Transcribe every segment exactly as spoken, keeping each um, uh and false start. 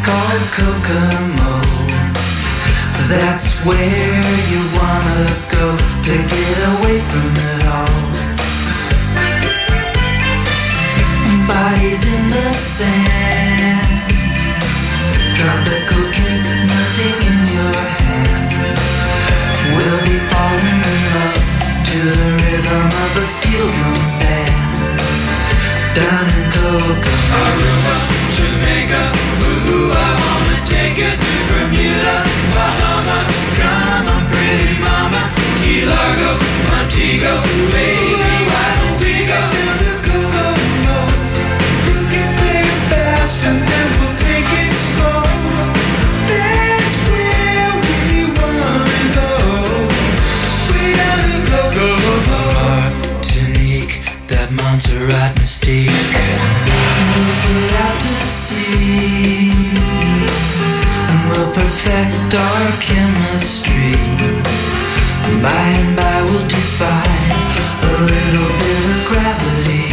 called Kokomo. That's where you wanna go to get away from it all. Bodies in the sand, tropical drink melting in your hand. We'll be falling in love to the rhythm of a steel drum band. Down in Kokomo, Aruba, Jamaica, ooh, I wanna take you to Bermuda, Bahama, come on pretty mama, Key Largo, Montego, baby, why don't we go down to Kokomo? You can play it fast and then we'll take it slow. That's where we wanna go, way down to Kokomo. Martinique, that Montserrat mystique, we'll put out to sea, and we'll perfect our chemistry. By and by we'll defy a little bit of gravity.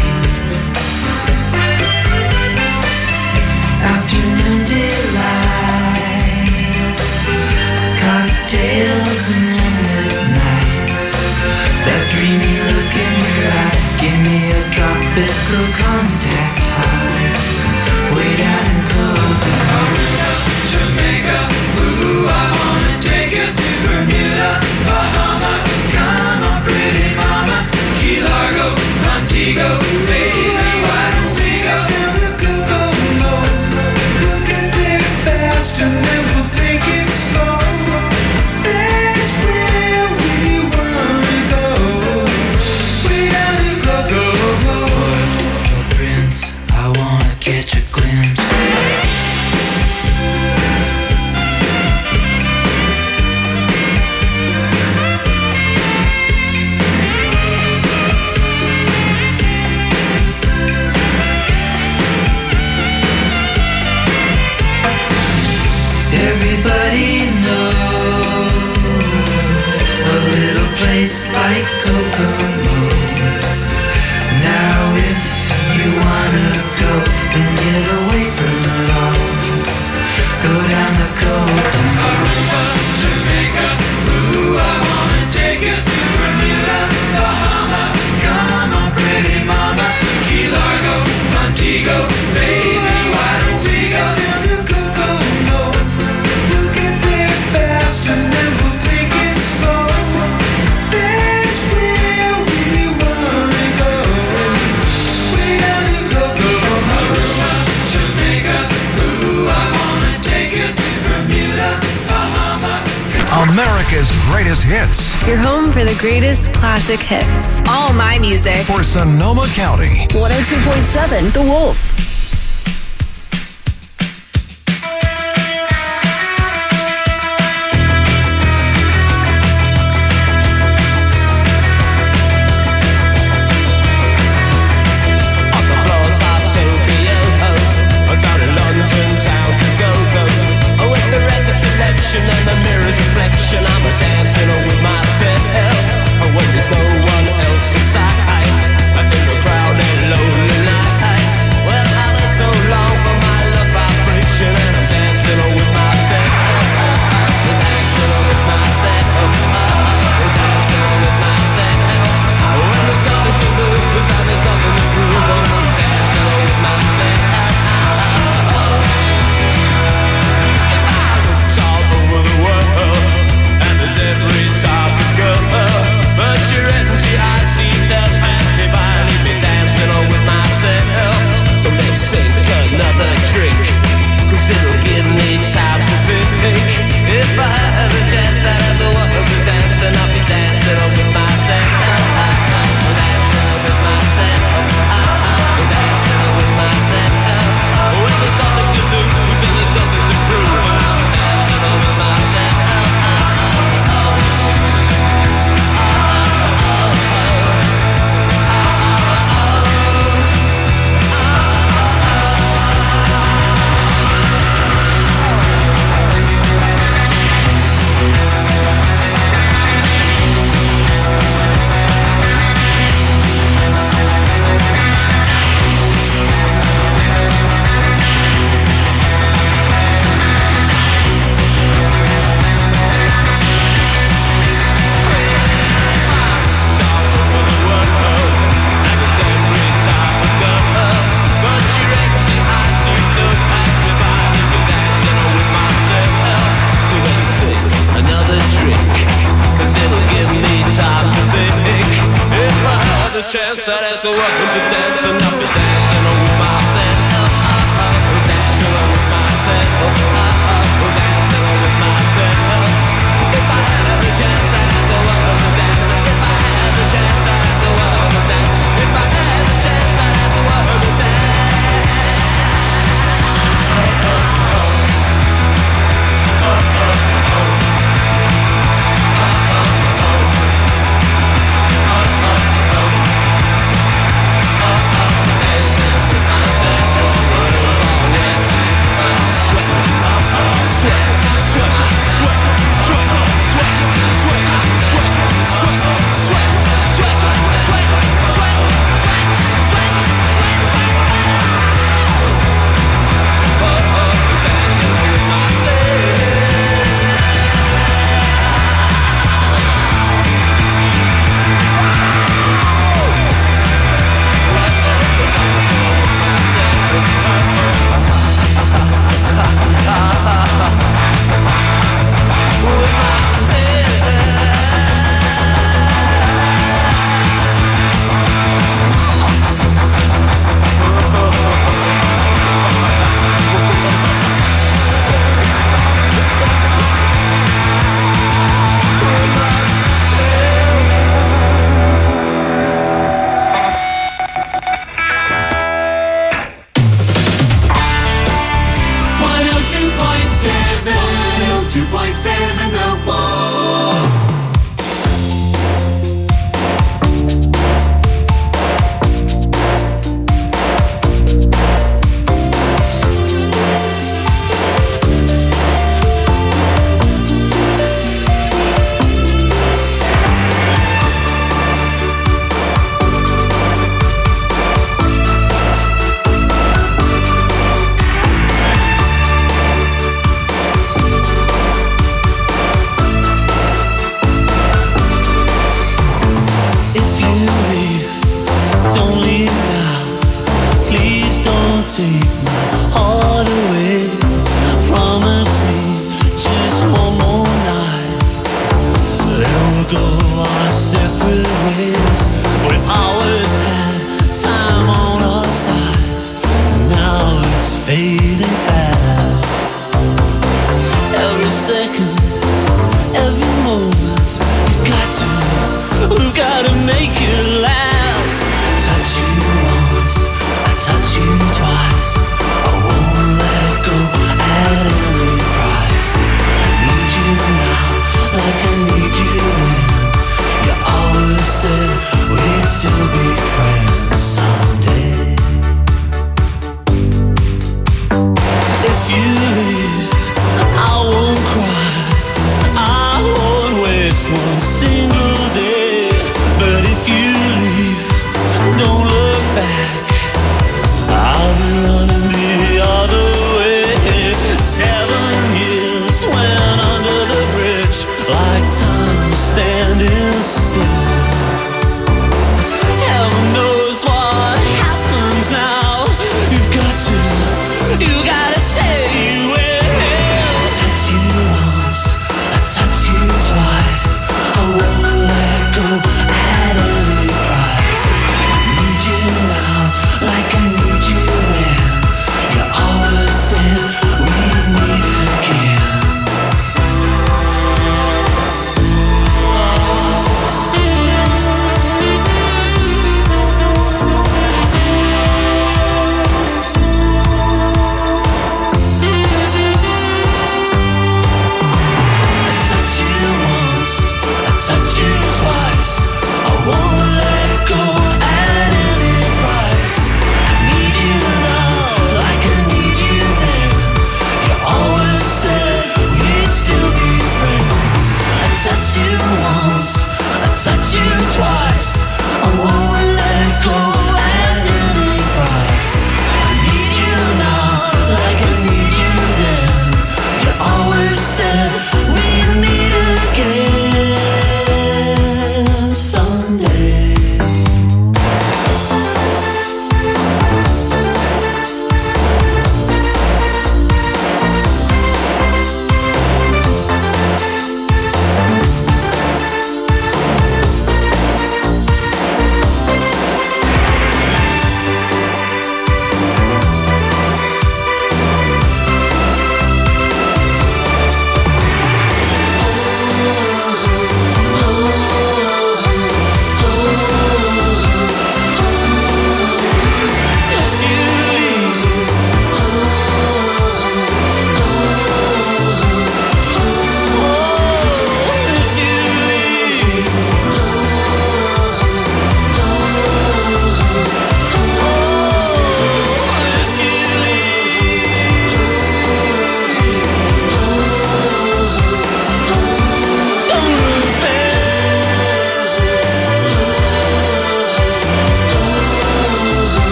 Afternoon delight, cocktails and moonlit nights. That dreamy look in your eye, give me a tropical contact high. Way down in Kokomo, Jamaica, ooh, I wanna take you to Bermuda, Bahama, come on pretty mama, Key Largo, Montego, baby, why don't we go down to Kokomo? You can play it fast and then we'll take it slow. That's where we wanna go, way down to Kokomo. Port-au-Prince, I wanna catch a glimpse. Everybody knows a little place like Kokomo. Now if you wanna go and get away from it all, go down to Kokomo. Aruba, Jamaica, ooh, I wanna take you to Bermuda, Bahama, come on pretty mama, Key Largo, Montego, baby, why don't we go down to Kokomo? You can play it fast and then we'll take it slow. That's where we wanna go, way down to Kokomo. Aruba, Jamaica, ooh, I wanna take you to Bermuda, Bahama. America's greatest hits Your home for the greatest classic hits. All my music. for Sonoma County. one oh two point seven The Wolf. On the floors of Tokyo, down in London town to go-go. With the record selection and the mirror's reflection, I'm a dancing with myself. When there's no one else inside, in the crowded lonely night. Well, I lived so long for my love vibration, and I'm dancing with myself. Dancing with myself. Dancing with myself. When there's nothing to lose and there's nothing to prove, I'm dancing with myself. All over the world, and there's every type of girl, but you're empty, I see to pass me by, leave me dancing on with myself. So let's sink another drink, cause it'll give me time to think. If I had a chance, I'd have to walk the dance, and I'll be dancing on with myself. Dancing on with myself. Dancing on with myself. When there's nothing to lose and there's nothing to prove, dancing on with myself. chance that ass will run to dance and I'll be dancing with myself. Dancing with myself. Dancing with myself. If I had the chance, I'd ask the world to dance. If I had the chance, I'd ask the world to dance. If I had the chance, I'd ask the world to dance.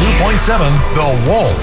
two point seven The Wolf.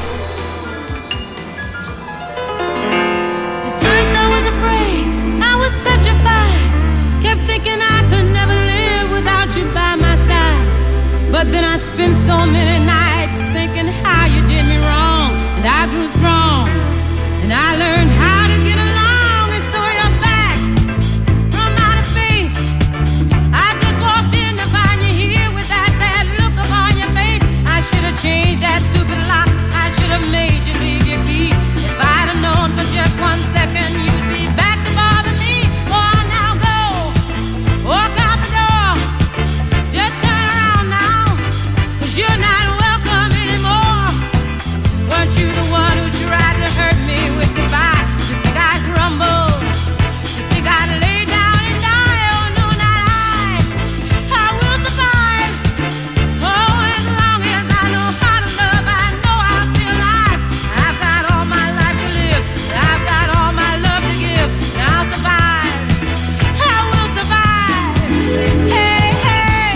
At first I was afraid, I was petrified. Kept thinking I could never live without you by my side. But then I spent so many nights thinking how you did me wrong. And I grew strong, and I learned how to get along. And so you're back from outer space. I just walked in to find you here with that sad look upon your face. I should have changed that stupid lock. I should have made you leave your key. If I'd have known for just one second you'd be back to bother me. Oh, now go, walk out the door. Just turn around now, 'cause you're not welcome anymore. Weren't you the one who tried to hurt me with goodbye? You think I'd crumble? You think I'd lay down and die? Oh, no, not I. I will survive. Oh, as long as I know how to love, I know I'll be alive. I've got all my life to live. I've got all my love to give. And I'll survive. I will survive. Hey, hey.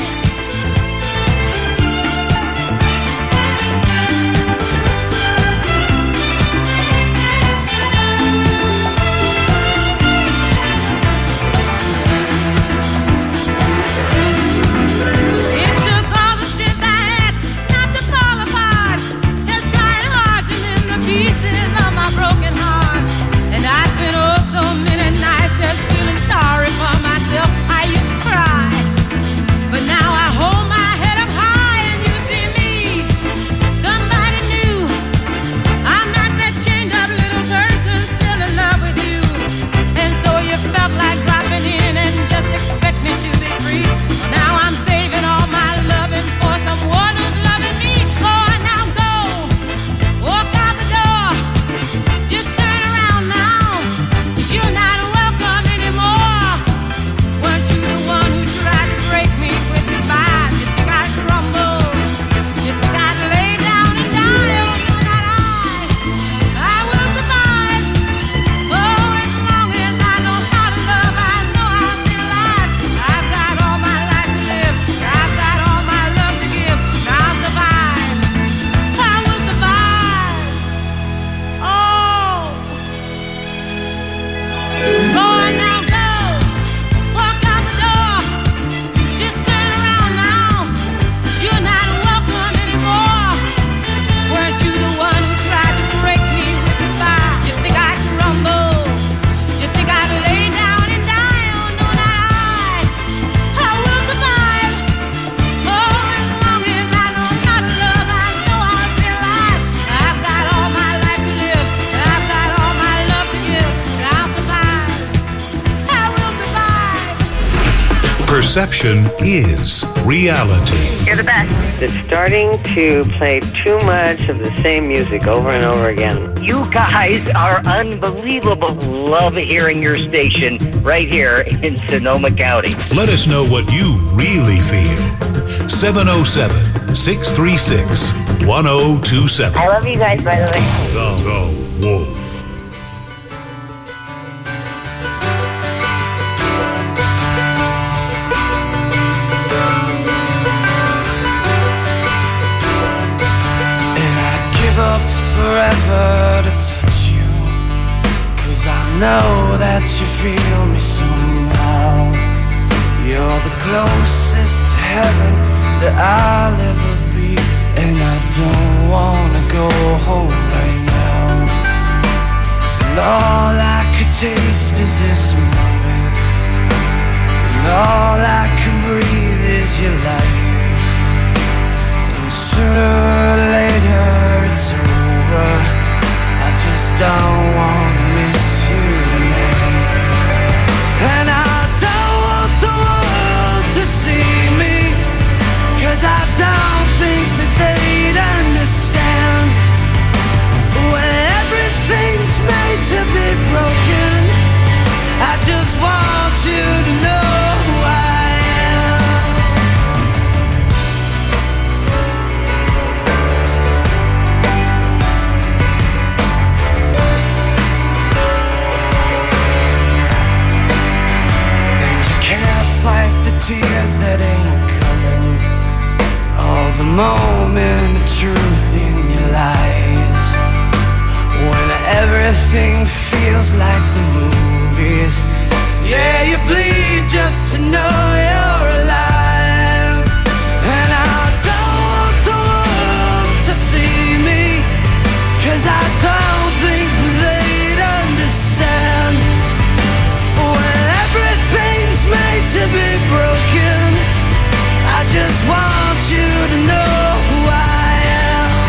It took all the strength I had not to fall apart. Just trying hard to mend the pieces of my broken heart. And I spent oh so many nights just feeling sorry for myself. I used to cry, but now I hold my head up high and you see me, somebody new. I'm not that chained up little person still in love with you. And so you felt like dropping in and just expect me to be free. Now I'm saving all my loving for someone who's loving me. Go on now, go, walk out the door. Just turn around now, 'cause you're not welcome anymore. Weren't you the one who tried to break me with goodbye? You think I'd crumble? You think I'd lay down and die? Oh, no, not I. I will survive. Oh, as long as I know how to love, I know I'll be alive. I've got all my life to live. I've got all my love to give. And I'll survive. I will survive. Oh. Go on now, go. Walk out the door. Just turn around now, 'cause you're not welcome anymore. Weren't you the one who tried to break me with goodbye? You think I'd crumble? You think I'd lay down and die? Oh, no, not I. I will survive. Oh, as long as I know how to love, I know I'll be alive. I've got all my life to live. I've got all my love to give. And I'll survive. I will survive. Perception is reality. You're the best. It's starting to play too much of the same music over and over again. You guys are unbelievable. Love hearing your station right here in Sonoma County. Let us know what you really feel. seven oh seven, six three six, one oh two seven. I love you guys, by the way. The, the Wolf. And I'd give up forever to touch you, 'cause I know that you feel me somehow. You're the closest to heaven that I'll ever be. And I don't wanna go home right now. And all I could taste is this moment, and all I can breathe is your life. And sooner or later it's over. I just don't wanna miss you tonight. And I don't want the world to see me, 'cause I don't think that they'd understand. When everything's made to be broken, I just want you to know who I am. moment of truth in your lies. When everything feels like the movies. Yeah, you bleed just to know you're alive. And I don't want the world to see me, 'cause I don't think they'd understand. When everything's made to be broken, I just want you to know who I am.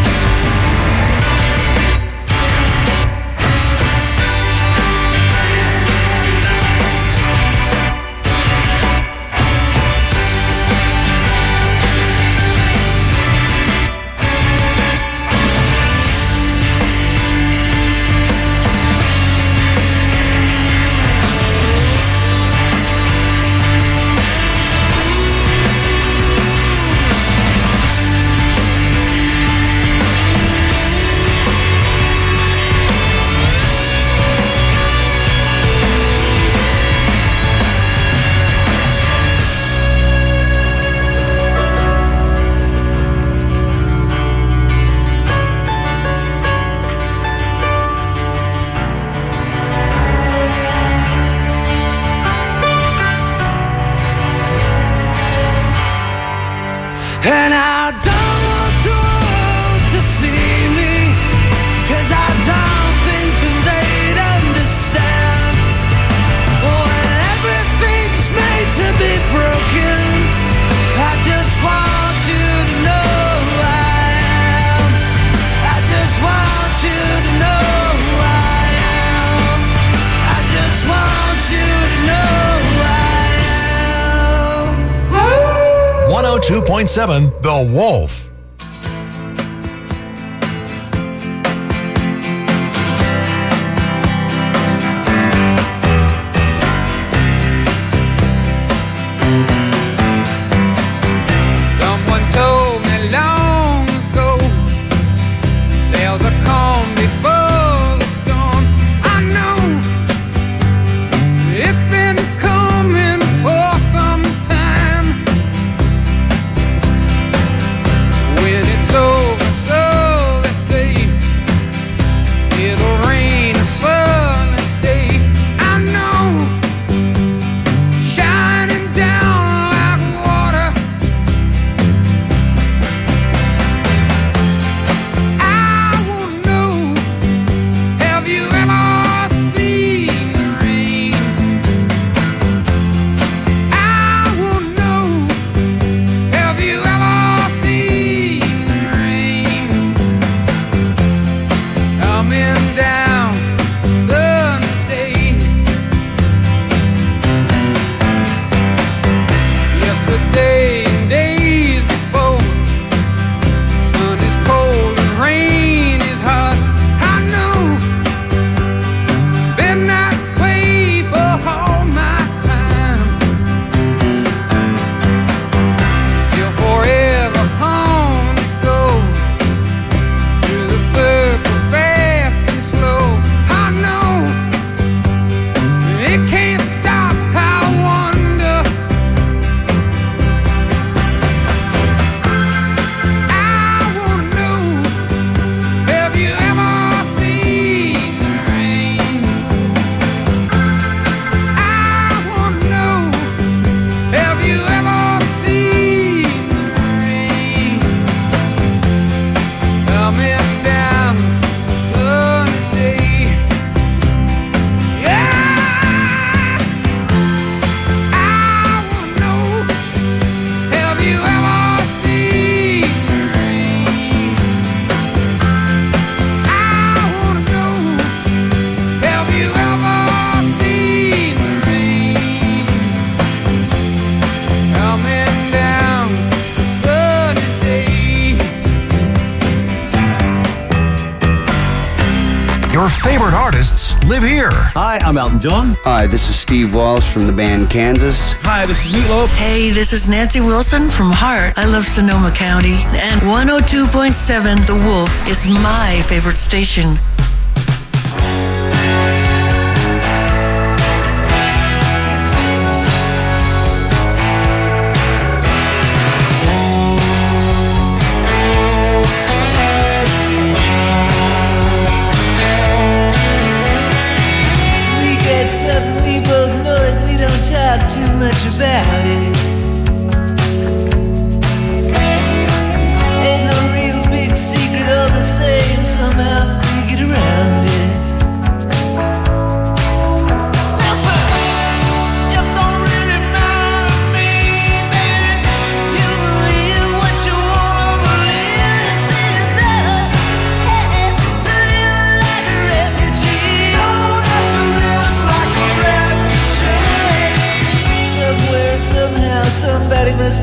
And I don't want the world to see me, 'cause I don't think that they'd understand. When everything's made to be broken, I just want you to know who I am. I just want you to know who I am. I just want you to know who I am. one oh two point seven The Wolf. Someone told me long ago there's a calm before the storm. I know it's been coming for some time. When it's over, so they say, it'll rain a sunny day. I know, shining down like water. I wanna know, have you ever seen the rain? I wanna know, have you ever seen the rain? Coming down sunny day. Yesterday and days before, sun is cold and rain is hot. I know, been that way for all my time. Till forever on it goes, through the circle fast and slow. I know, it can't stop. I wonder, I wanna know, have you ever seen the rain? I wanna know, have you ever seen the rain? Coming down sunny day. Yeah, I wanna know, have you ever seen the rain? I wanna know, have you ever seen the rain? Coming down sunny day. Your favorite artists live here. Hi, I'm Elton John. Hi, this is Steve Walsh from the band Kansas. Hi, this is Meatloaf. Hey, this is Nancy Wilson from Heart. I love Sonoma County. And one oh two point seven The Wolf is my favorite station.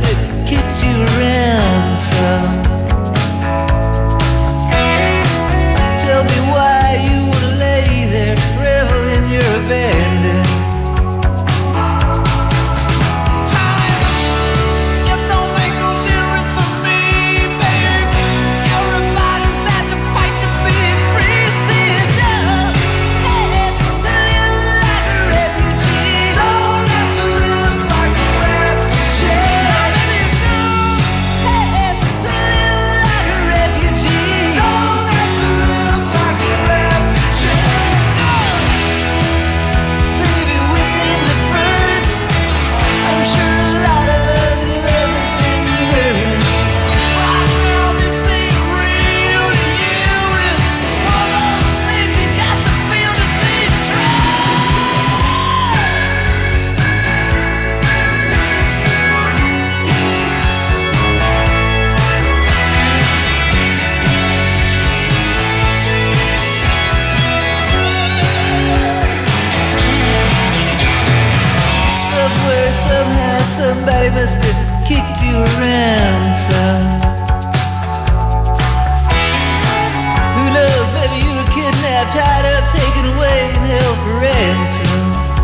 it kicked you around some. Tell me why you wanna lay there, revel in your abandon. Somebody must have kicked you around some. Who knows, maybe you were kidnapped, tied up, taken away, and held for ransom.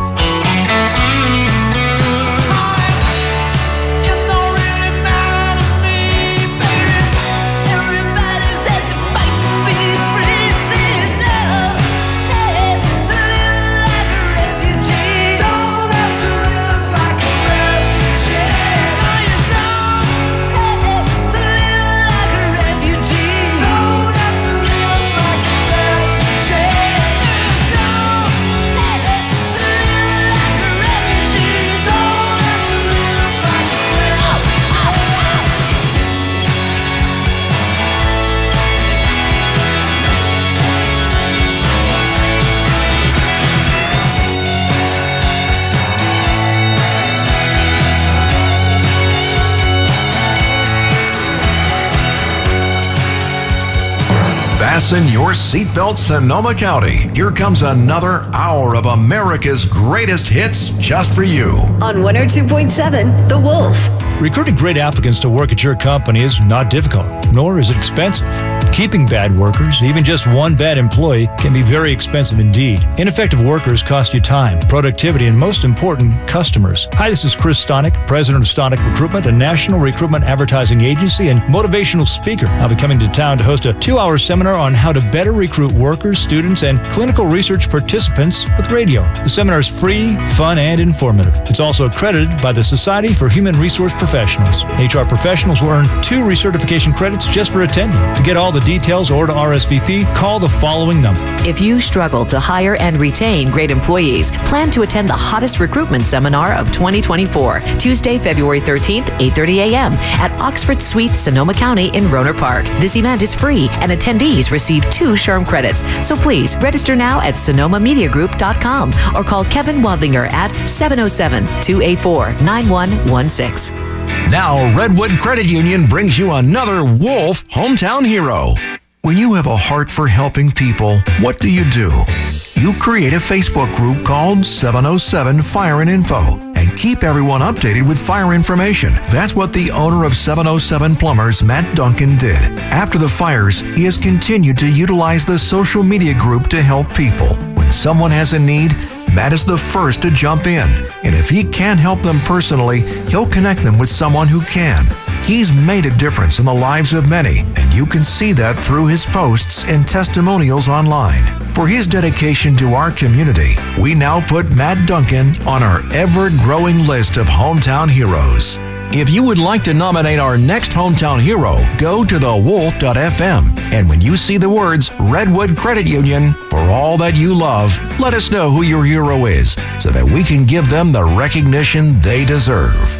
Fasten your seatbelt, Sonoma County. Here comes another hour of America's greatest hits just for you. On one oh two point seven, The Wolf. Recruiting great applicants to work at your company is not difficult, nor is it expensive. Keeping bad workers, even just one bad employee, can be very expensive indeed. Ineffective workers cost you time, productivity, and most important, customers. Hi, this is Chris Stonick, president of Stonick Recruitment, a national recruitment advertising agency and motivational speaker. I'll be coming to town to host a two-hour seminar on how to better recruit workers, students, and clinical research participants with radio. The seminar is free, fun, and informative. It's also accredited by the Society for Human Resource Professionals. H R professionals will earn two recertification credits just for attending. To get all the details or to R S V P, call the following number. If you struggle to hire and retain great employees, plan to attend the hottest recruitment seminar of twenty twenty-four, Tuesday, February thirteenth, eight thirty a.m. at Oxford Suite, Sonoma County in Rohnert Park. This event is free and attendees receive two SHRM credits. So please register now at sonoma media group dot com or call Kevin Wadlinger at seven oh seven, two eight four, nine one one six. Now, Redwood Credit Union brings you another Wolf Hometown Hero. When you have a heart for helping people, what do you do? You create a Facebook group called seven oh seven Fire and Info and keep everyone updated with fire information. That's what the owner of seven oh seven Plumbers, Matt Duncan, did. After the fires, he has continued to utilize the social media group to help people. When someone has a need, Matt is the first to jump in, and if he can't help them personally, he'll connect them with someone who can. He's made a difference in the lives of many, and you can see that through his posts and testimonials online. For his dedication to our community, we now put Matt Duncan on our ever-growing list of hometown heroes. If you would like to nominate our next hometown hero, go to the wolf dot f m, and when you see the words Redwood Credit Union, for all that you love, let us know who your hero is so that we can give them the recognition they deserve.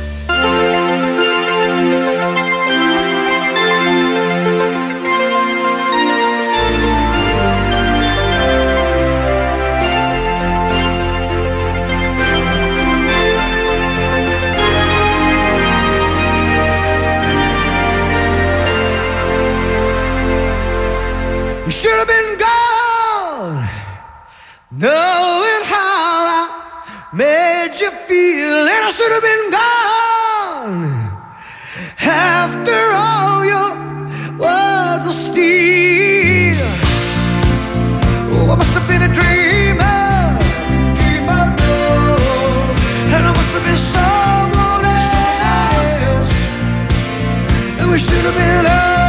Knowing how I made you feel, and I should have been gone After all your words of steel. Oh, I must have been a dreamer, dreamer, and I must have been someone else. And we should have been up.